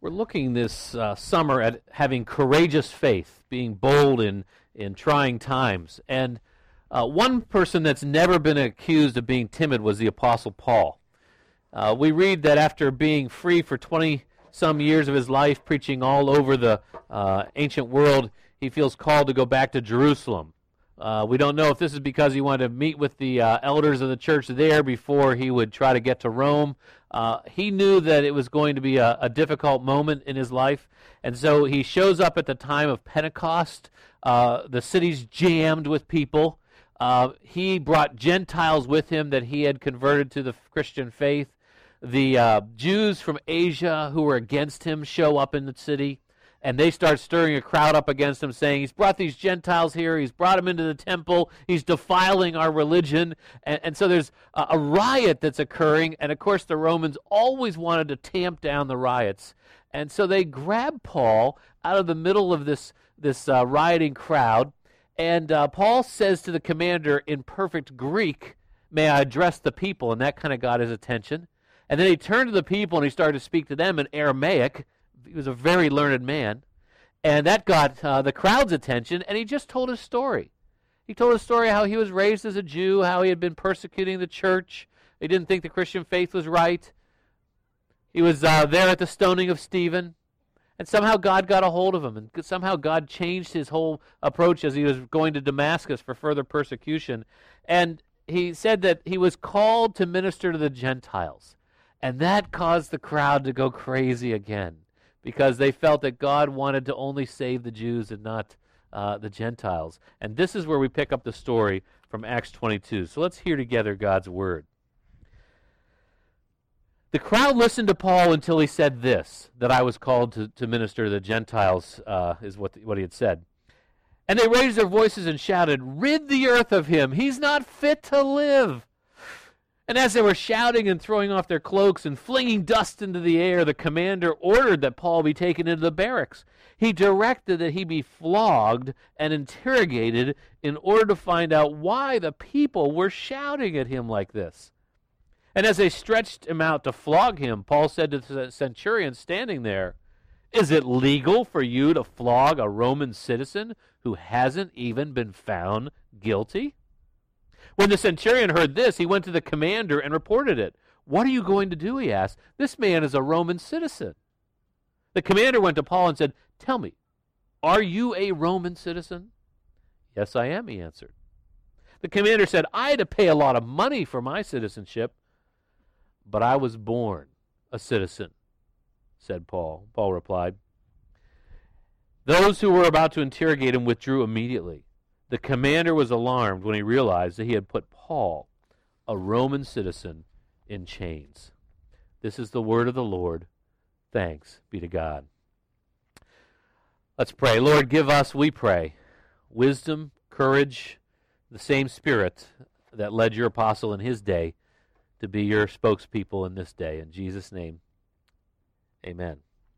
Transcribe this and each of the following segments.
We're looking this summer at having courageous faith, being bold in trying times. And one person that's never been accused of being timid was the Apostle Paul. We read that after being free for 20-some years of his life, preaching all over the ancient world, he feels called to go back to Jerusalem. We don't know if this is because he wanted to meet with the elders of the church there before he would try to get to Rome. He knew that it was going to be a difficult moment in his life, and so he shows up at the time of Pentecost. The city's jammed with people. He brought Gentiles with him that he had converted to the Christian faith. The Jews from Asia who were against him show up in the city, and they start stirring a crowd up against him, saying, he's brought these Gentiles here, he's brought them into the temple, he's defiling our religion. And so there's a riot that's occurring, and of course the Romans always wanted to tamp down the riots. And so they grab Paul out of the middle of this rioting crowd, and Paul says to the commander in perfect Greek, "May I address the people?" And that kind of got his attention. And then he turned to the people and he started to speak to them in Aramaic. He was a very learned man. And that got the crowd's attention, and he just told his story. He told his story how he was raised as a Jew, how he had been persecuting the church. He didn't think the Christian faith was right. He was there at the stoning of Stephen. And somehow God got a hold of him, and somehow God changed his whole approach as he was going to Damascus for further persecution. And he said that he was called to minister to the Gentiles. And that caused the crowd to go crazy again, because they felt that God wanted to only save the Jews and not the Gentiles. And this is where we pick up the story from Acts 22. So let's hear together God's word. The crowd listened to Paul until he said this, that I was called to minister to the Gentiles, is what he had said. And they raised their voices and shouted, "Rid the earth of him! He's not fit to live!" And as they were shouting and throwing off their cloaks and flinging dust into the air, the commander ordered that Paul be taken into the barracks. He directed that he be flogged and interrogated in order to find out why the people were shouting at him like this. And as they stretched him out to flog him, Paul said to the centurion standing there, "Is it legal for you to flog a Roman citizen who hasn't even been found guilty?" When the centurion heard this, he went to the commander and reported it. "What are you going to do?" he asked. "This man is a Roman citizen." The commander went to Paul and said, "Tell me, are you a Roman citizen?" "Yes, I am," he answered. The commander said, "I had to pay a lot of money for my citizenship, but I was born a citizen," said Paul. Paul replied. Those who were about to interrogate him withdrew immediately. The commander was alarmed when he realized that he had put Paul, a Roman citizen, in chains. This is the word of the Lord. Thanks be to God. Let's pray. Lord, give us, we pray, wisdom, courage, the same spirit that led your apostle in his day to be your spokespeople in this day. In Jesus' name, amen.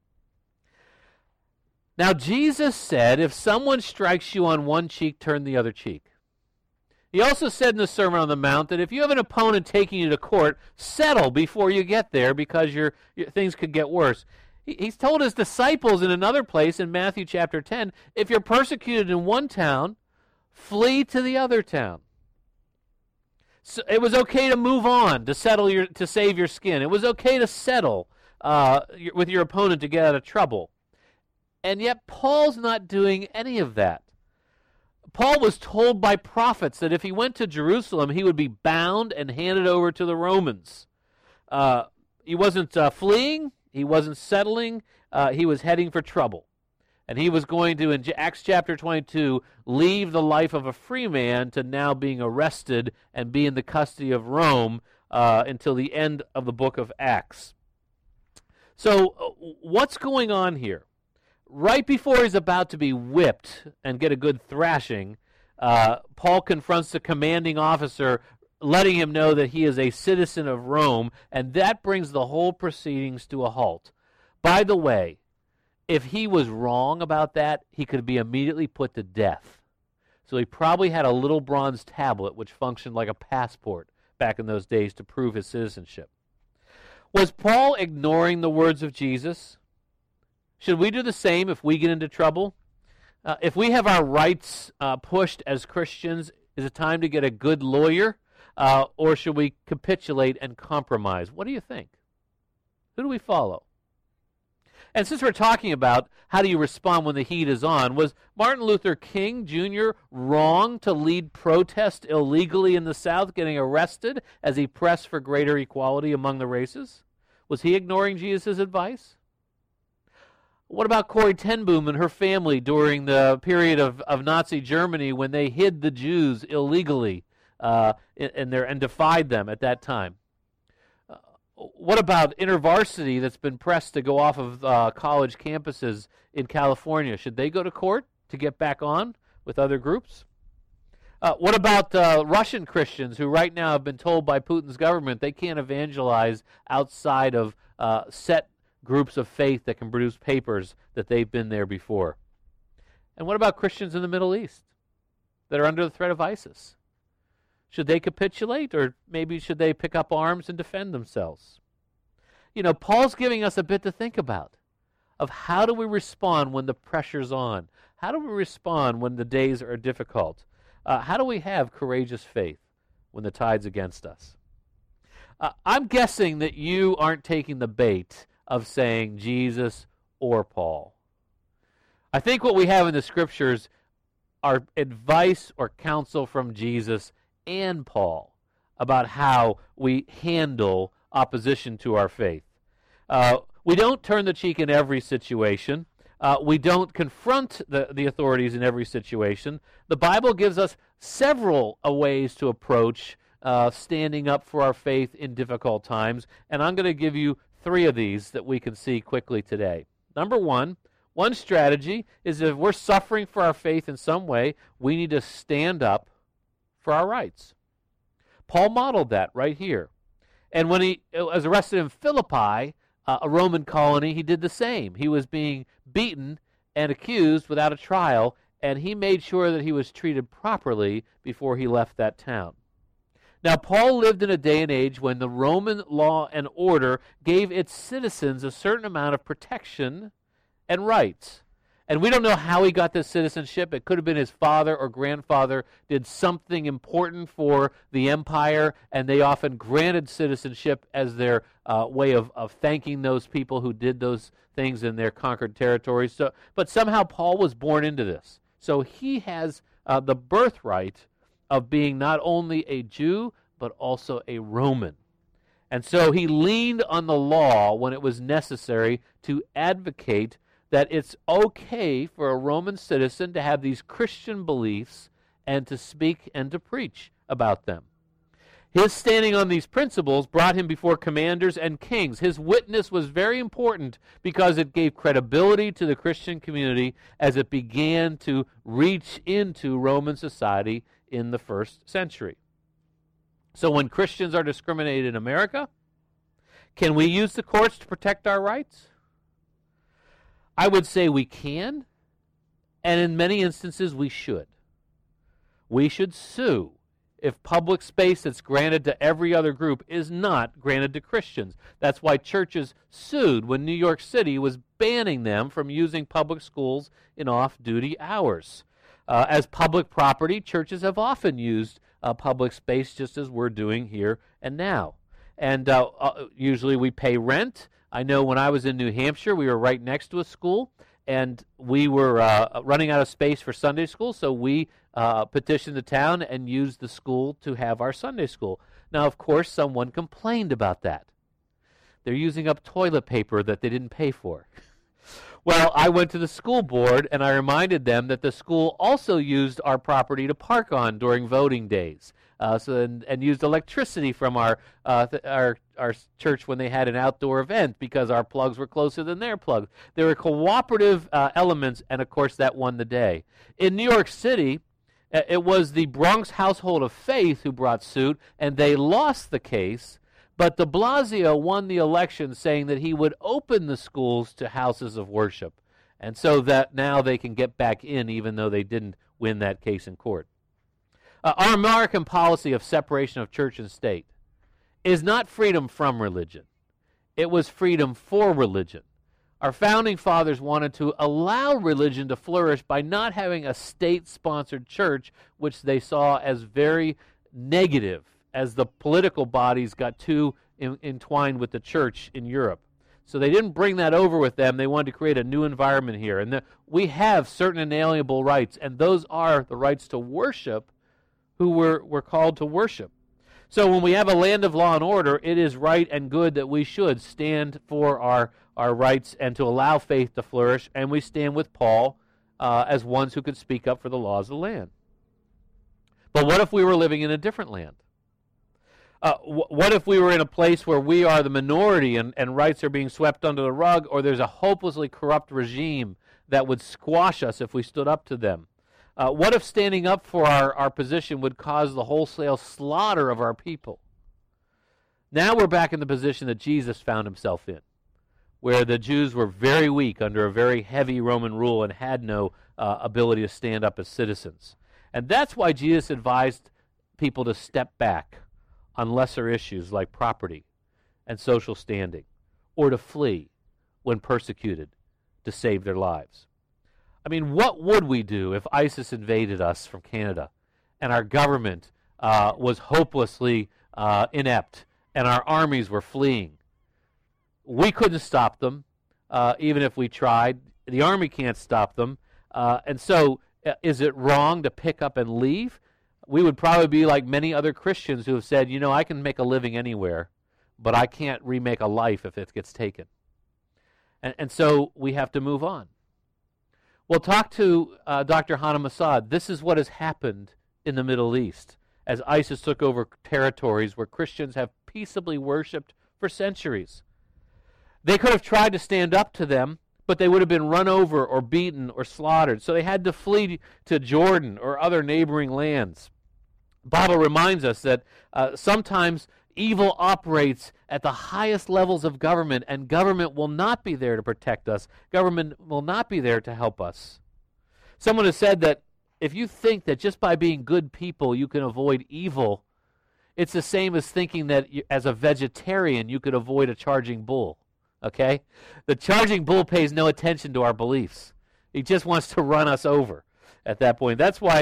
Now, Jesus said, if someone strikes you on one cheek, turn the other cheek. He also said in the Sermon on the Mount that if you have an opponent taking you to court, settle before you get there, because your things could get worse. He's told his disciples in another place in Matthew chapter 10, if you're persecuted in one town, flee to the other town. So it was okay to move on, to save your skin. It was okay to settle with your opponent to get out of trouble. And yet Paul's not doing any of that. Paul was told by prophets that if he went to Jerusalem, he would be bound and handed over to the Romans. He wasn't fleeing, he wasn't settling, he was heading for trouble. And he was going to, in Acts chapter 22, leave the life of a free man to now being arrested and be in the custody of Rome until the end of the book of Acts. So what's going on here? Right before he's about to be whipped and get a good thrashing, Paul confronts the commanding officer, letting him know that he is a citizen of Rome, and that brings the whole proceedings to a halt. By the way, if he was wrong about that, he could be immediately put to death. So he probably had a little bronze tablet which functioned like a passport back in those days to prove his citizenship. Was Paul ignoring the words of Jesus? Should we do the same if we get into trouble? If we have our rights pushed as Christians, is it time to get a good lawyer? Or should we capitulate and compromise? What do you think? Who do we follow? And since we're talking about how do you respond when the heat is on, was Martin Luther King Jr. wrong to lead protest illegally in the South, getting arrested as he pressed for greater equality among the races? Was he ignoring Jesus' advice? What about Corrie ten Boom and her family during the period of Nazi Germany when they hid the Jews illegally and defied them at that time? What about InterVarsity that's been pressed to go off of college campuses in California? Should they go to court to get back on with other groups? What about Russian Christians who right now have been told by Putin's government they can't evangelize outside of set groups of faith that can produce papers that they've been there before? And what about Christians in the Middle East that are under the threat of ISIS? Should they capitulate, or maybe should they pick up arms and defend themselves? You know, Paul's giving us a bit to think about of how do we respond when the pressure's on? How do we respond when the days are difficult? How do we have courageous faith when the tide's against us? I'm guessing that you aren't taking the bait of saying Jesus or Paul. I think what we have in the Scriptures are advice or counsel from Jesus and Paul about how we handle opposition to our faith. We don't turn the cheek in every situation. We don't confront the authorities in every situation. The Bible gives us several ways to approach standing up for our faith in difficult times, and I'm going to give you 3 of these that we can see quickly today. Number one strategy is if we're suffering for our faith in some way, we need to stand up for our rights. Paul modeled that right here. And when he was arrested in Philippi, a Roman colony, he did the same. He was being beaten and accused without a trial, and he made sure that he was treated properly before he left that town. Now, Paul lived in a day and age when the Roman law and order gave its citizens a certain amount of protection and rights. And we don't know how he got this citizenship. It could have been his father or grandfather did something important for the empire, and they often granted citizenship as their way of thanking those people who did those things in their conquered territories. But somehow Paul was born into this. So he has the birthright of being not only a Jew, but also a Roman. And so he leaned on the law when it was necessary to advocate that it's okay for a Roman citizen to have these Christian beliefs and to speak and to preach about them. His standing on these principles brought him before commanders and kings. His witness was very important because it gave credibility to the Christian community as it began to reach into Roman society in the first century. So when Christians are discriminated in America, can we use the courts to protect our rights? I would say we can, and in many instances we should. We should sue if public space that's granted to every other group is not granted to Christians. That's why churches sued when New York City was banning them from using public schools in off-duty hours. As public property, churches have often used public space just as we're doing here and now. And usually we pay rent. I know when I was in New Hampshire, we were right next to a school, and we were running out of space for Sunday school, so we petitioned the town and used the school to have our Sunday school. Now, of course, someone complained about that. They're using up toilet paper that they didn't pay for. Well, I went to the school board, and I reminded them that the school also used our property to park on during voting days. And used electricity from our church when they had an outdoor event because our plugs were closer than their plugs. There were cooperative elements, and of course that won the day. In New York City, it was the Bronx Household of Faith who brought suit, and they lost the case, but de Blasio won the election saying that he would open the schools to houses of worship, and so that now they can get back in even though they didn't win that case in court. Our American policy of separation of church and state is not freedom from religion. It was freedom for religion. Our founding fathers wanted to allow religion to flourish by not having a state-sponsored church, which they saw as very negative as the political bodies got too entwined with the church in Europe. So they didn't bring that over with them. They wanted to create a new environment here. And we have certain inalienable rights, and those are the rights to worship who we're called to worship. So when we have a land of law and order, it is right and good that we should stand for our rights and to allow faith to flourish, and we stand with Paul as ones who could speak up for the laws of the land. But what if we were living in a different land? What if we were in a place where we are the minority and rights are being swept under the rug, or there's a hopelessly corrupt regime that would squash us if we stood up to them? What if standing up for our position would cause the wholesale slaughter of our people? Now we're back in the position that Jesus found himself in, where the Jews were very weak under a very heavy Roman rule and had no ability to stand up as citizens. And that's why Jesus advised people to step back on lesser issues like property and social standing, or to flee when persecuted to save their lives. I mean, what would we do if ISIS invaded us from Canada and our government was hopelessly inept and our armies were fleeing? We couldn't stop them, even if we tried. The army can't stop them. And so is it wrong to pick up and leave? We would probably be like many other Christians who have said, you know, I can make a living anywhere, but I can't remake a life if it gets taken. And so we have to move on. Well, talk to Dr. Hanam Assad. This is what has happened in the Middle East as ISIS took over territories where Christians have peaceably worshipped for centuries. They could have tried to stand up to them, but they would have been run over or beaten or slaughtered. So they had to flee to Jordan or other neighboring lands. The Bible reminds us that sometimes evil operates at the highest levels of government, and government will not be there to protect us. Government will not be there to help us. Someone has said that if you think that just by being good people you can avoid evil, it's the same as thinking that as a vegetarian you could avoid a charging bull. Okay? The charging bull pays no attention to our beliefs. He just wants to run us over at that point. That's why,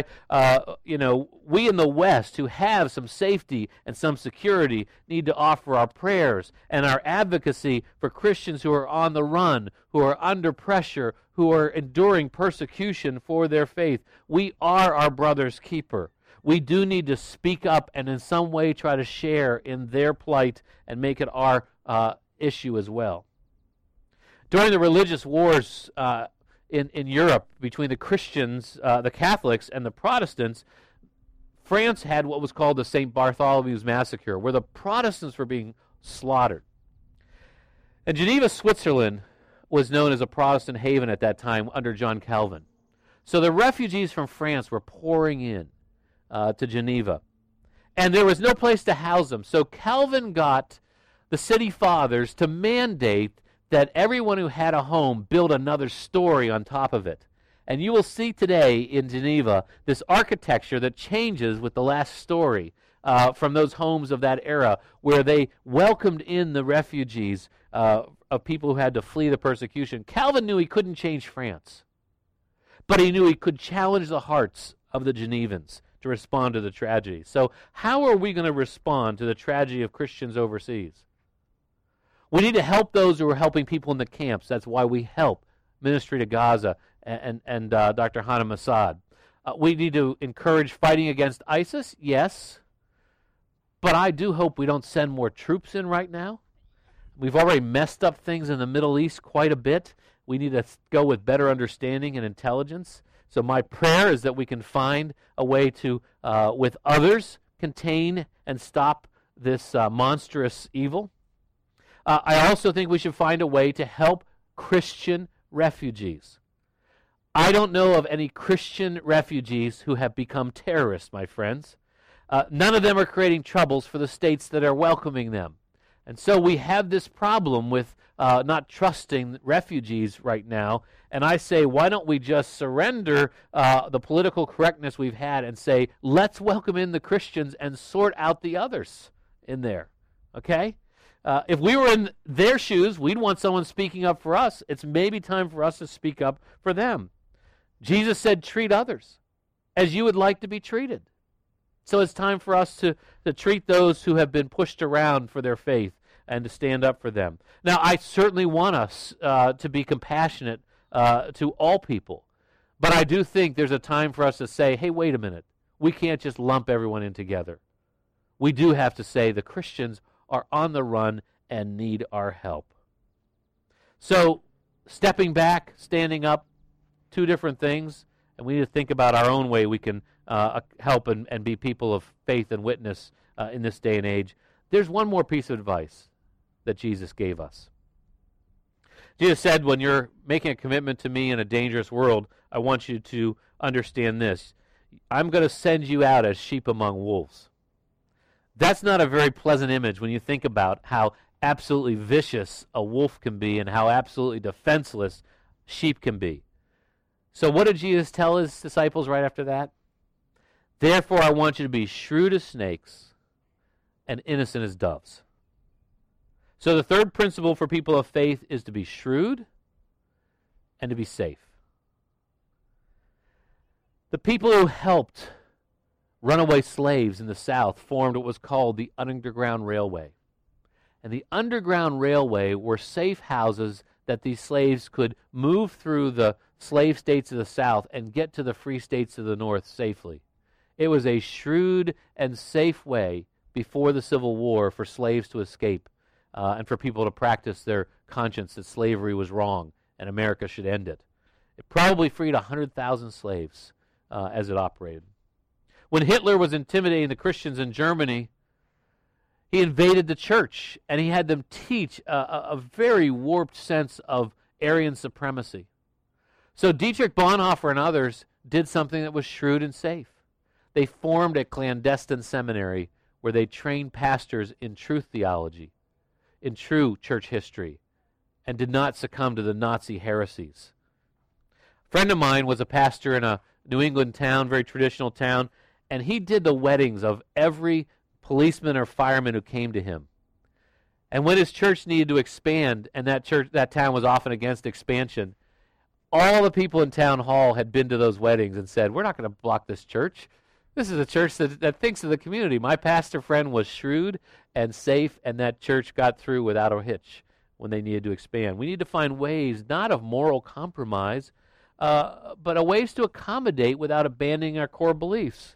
we in the West who have some safety and some security need to offer our prayers and our advocacy for Christians who are on the run, who are under pressure, who are enduring persecution for their faith. We are our brother's keeper. We do need to speak up and in some way try to share in their plight and make it our issue as well. During the religious wars in Europe between the Christians, the Catholics, and the Protestants, France had what was called the St. Bartholomew's Massacre, where the Protestants were being slaughtered. And Geneva, Switzerland, was known as a Protestant haven at that time under John Calvin. So the refugees from France were pouring in to Geneva, and there was no place to house them. So Calvin got the city fathers to mandate that everyone who had a home build another story on top of it. And you will see today in Geneva this architecture that changes with the last story from those homes of that era, where they welcomed in the refugees of people who had to flee the persecution. Calvin knew he couldn't change France, but he knew he could challenge the hearts of the Genevans to respond to the tragedy. So how are we going to respond to the tragedy of Christians overseas? We need to help those who are helping people in the camps. That's why we help Ministry to Gaza and Dr. Hanam Assad. We need to encourage fighting against ISIS, yes, but I do hope we don't send more troops in right now. We've already messed up things in the Middle East quite a bit. We need to go with better understanding and intelligence. So my prayer is that we can find a way to, with others, contain and stop this monstrous evil. I also think we should find a way to help Christian refugees. I don't know of any Christian refugees who have become terrorists, my friends. None of them are creating troubles for the states that are welcoming them. And so we have this problem with not trusting refugees right now. And I say, why don't we just surrender the political correctness we've had and say, let's welcome in the Christians and sort out the others in there. Okay? if we were in their shoes, we'd want someone speaking up for us. It's maybe time for us to speak up for them. Jesus said, treat others as you would like to be treated. So it's time for us to treat those who have been pushed around for their faith and to stand up for them. Now, I certainly want us to be compassionate to all people. But I do think there's a time for us to say, hey, wait a minute. We can't just lump everyone in together. We do have to say the Christians are on the run and need our help. So, stepping back, standing up, two different things, and we need to think about our own way we can help and be people of faith and witness in this day and age. There's one more piece of advice that Jesus gave us. Jesus said, when you're making a commitment to me in a dangerous world, I want you to understand this. I'm going to send you out as sheep among wolves. That's not a very pleasant image when you think about how absolutely vicious a wolf can be and how absolutely defenseless sheep can be. So what did Jesus tell his disciples right after that? Therefore, I want you to be shrewd as snakes and innocent as doves. So the third principle for people of faith is to be shrewd and to be safe. The people who helped runaway slaves in the South formed what was called the Underground Railway. And the Underground Railway were safe houses that these slaves could move through the slave states of the South and get to the free states of the North safely. It was a shrewd and safe way before the Civil War for slaves to escape and for people to practice their conscience that slavery was wrong and America should end it. It probably freed 100,000 slaves as it operated. When Hitler was intimidating the Christians in Germany, he invaded the church and he had them teach a very warped sense of Aryan supremacy. So Dietrich Bonhoeffer and others did something that was shrewd and safe. They formed a clandestine seminary where they trained pastors in true theology, in true church history, and did not succumb to the Nazi heresies. A friend of mine was a pastor in a New England town, very traditional town, and he did the weddings of every policeman or fireman who came to him. And when his church needed to expand, and that town was often against expansion, all the people in town hall had been to those weddings and said, we're not going to block this church. This is a church that thinks of the community. My pastor friend was shrewd and safe, and that church got through without a hitch when they needed to expand. We need to find ways, not of moral compromise, but ways to accommodate without abandoning our core beliefs.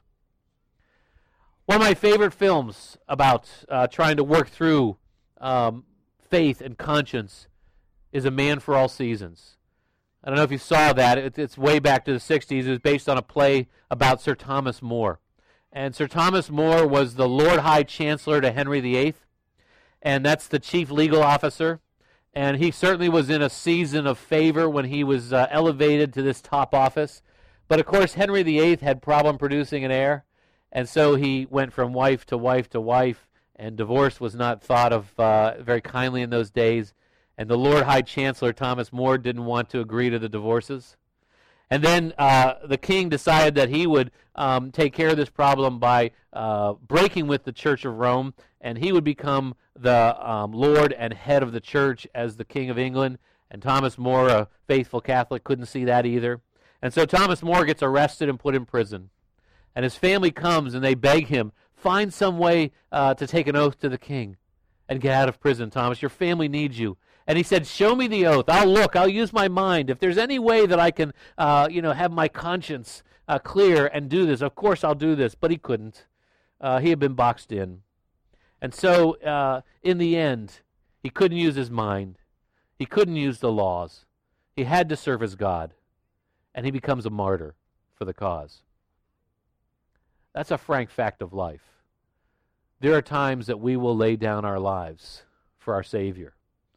One of my favorite films about trying to work through faith and conscience is A Man for All Seasons. I don't know if you saw that. It's way back to the 60s. It was based on a play about Sir Thomas More. And Sir Thomas More was the Lord High Chancellor to Henry VIII, and that's the chief legal officer. And he certainly was in a season of favor when he was elevated to this top office. But of course, Henry VIII had problem producing an heir, and so he went from wife to wife to wife, and divorce was not thought of very kindly in those days. And the Lord High Chancellor, Thomas More, didn't want to agree to the divorces. And then the king decided that he would take care of this problem by breaking with the Church of Rome, and he would become the Lord and head of the church as the King of England. And Thomas More, a faithful Catholic, couldn't see that either. And so Thomas More gets arrested and put in prison. And his family comes and they beg him, find some way to take an oath to the king and get out of prison, Thomas. Your family needs you. And he said, show me the oath. I'll use my mind. If there's any way that I can, have my conscience clear and do this, of course I'll do this. But he couldn't. He had been boxed in. And so, in the end, he couldn't use his mind. He couldn't use the laws. He had to serve his God. And he becomes a martyr for the cause. That's a frank fact of life. There are times that we will lay down our lives for our Savior.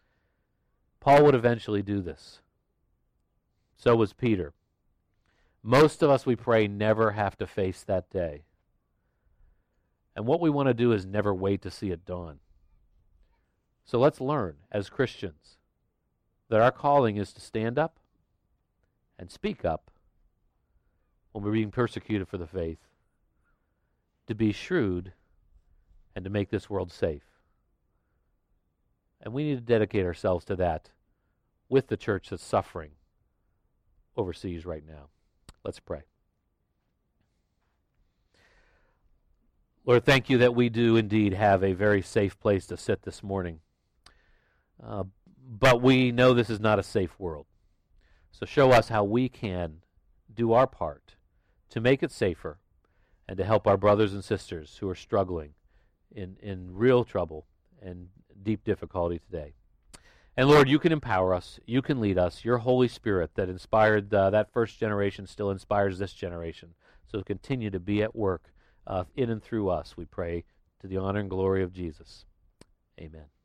Paul would eventually do this. So was Peter. Most of us, we pray, never have to face that day. And what we want to do is never wait to see it dawn. So let's learn as Christians that our calling is to stand up and speak up when we're being persecuted for the faith, to be shrewd, and to make this world safe. And we need to dedicate ourselves to that with the church that's suffering overseas right now. Let's pray. Lord, thank you that we do indeed have a very safe place to sit this morning. But we know this is not a safe world. So show us how we can do our part to make it safer and to help our brothers and sisters who are struggling in real trouble and deep difficulty today. And Lord, you can empower us. You can lead us. Your Holy Spirit that inspired that first generation still inspires this generation. So continue to be at work in and through us, we pray, to the honor and glory of Jesus. Amen.